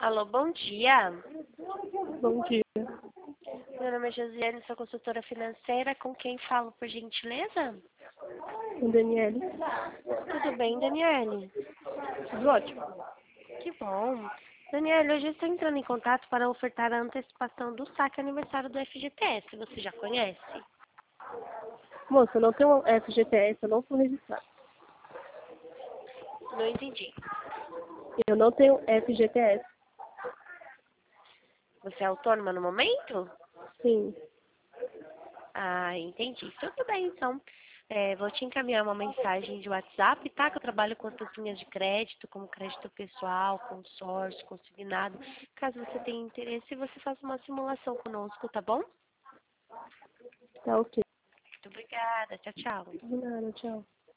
Alô, bom dia. Bom dia. Meu nome é Josiane, sou consultora financeira. Com quem falo, por gentileza? Com Daniele. Tudo bem, Daniele? Tudo ótimo. Que bom. Daniele, hoje eu estou entrando em contato para ofertar a antecipação do saque aniversário do FGTS. Você já conhece? Moça, eu não tenho FGTS, eu não sou registrada. Não entendi. Eu não tenho FGTS. Você é autônoma no momento? Sim. Ah, entendi. Tudo bem, então. Vou te encaminhar uma mensagem de WhatsApp, tá? Que eu trabalho com outras linhas de crédito, como crédito pessoal, consórcio, consignado. Caso você tenha interesse, você faça uma simulação conosco, tá bom? Tá ok. Muito obrigada. Tchau, tchau. De nada, tchau.